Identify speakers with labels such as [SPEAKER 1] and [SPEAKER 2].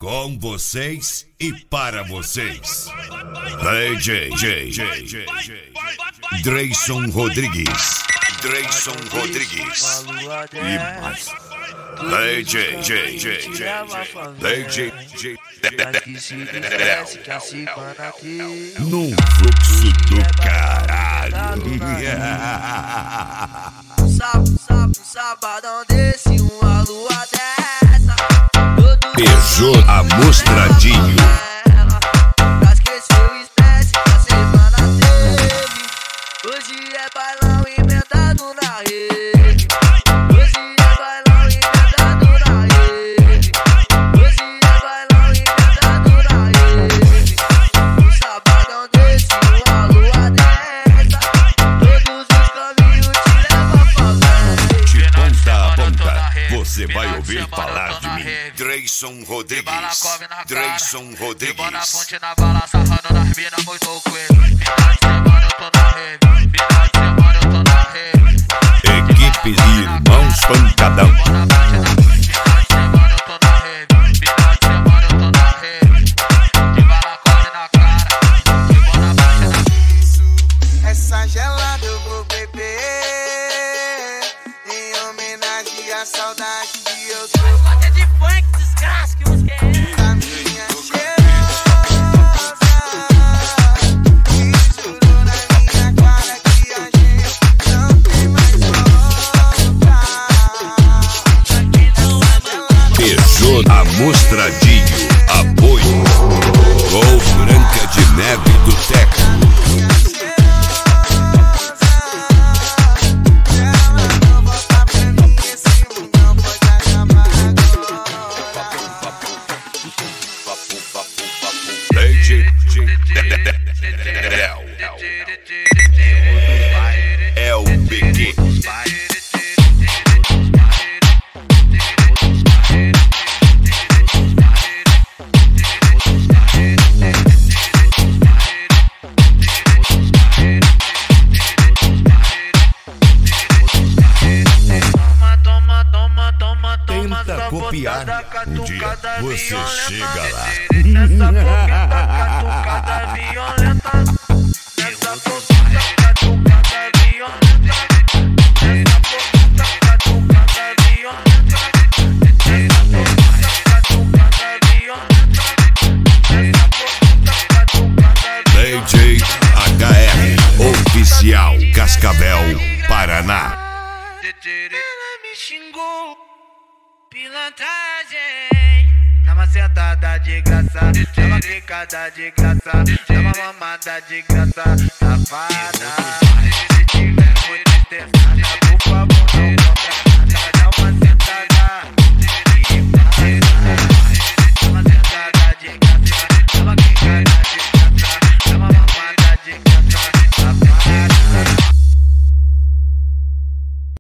[SPEAKER 1] Com vocês e para vocês. DJ Dreyson Rodrigues. E mais. DJ num fluxo do caralho.
[SPEAKER 2] Sabadão desse, uma lua dessa.
[SPEAKER 1] Beijou amostradinho.
[SPEAKER 2] Já esqueceu o estresse que a semana teve. Hoje é bailão emendado na rede. Hoje é bailão emendado na rede. Hoje é bailão emendado na rede. Um sabadão desse, uma lua dessa. Todos os caminhos te levam a favela.
[SPEAKER 1] De ponta a ponta, você vai ouvir falar de mim. Dreyson Rodrigues.
[SPEAKER 3] Vou na fonte, na bala, sarrando nas mina, muito coelho. Final de semana eu tô na rave. Final de semana eu tô na rave.
[SPEAKER 1] Equipe de Irmãos Pancadão.
[SPEAKER 3] Vou na fonte, final de semana eu tô na rave. Final de semana eu tô na rave. De bala, corre na cara. De vou na fonte,
[SPEAKER 4] Essa gelada eu vou beber em homenagem à saudade que eu tô.
[SPEAKER 2] Até de funk, desgraça que você quer.
[SPEAKER 4] A minha cheirosa que jurou na minha cara que a gente não tem mais volta.
[SPEAKER 1] Beijou amostradinho. Apoio. Gol Branca de Neve do Teco. É o Pequeno. Tenta copiar, um dia você chega lá.
[SPEAKER 3] nessa boqueta catucada violenta. Nessa boqueta catucada violenta. Nessa boqueta catucada violenta. Nessa boqueta catucada violenta. Nessa boqueta catucada violenta.
[SPEAKER 1] DJ HR Oficial Cascavel, Paraná.
[SPEAKER 3] Ela me xingou, pilantragem. Dá uma sentada de graça, dá uma clicada de graça, dá uma mamada de graça, safada.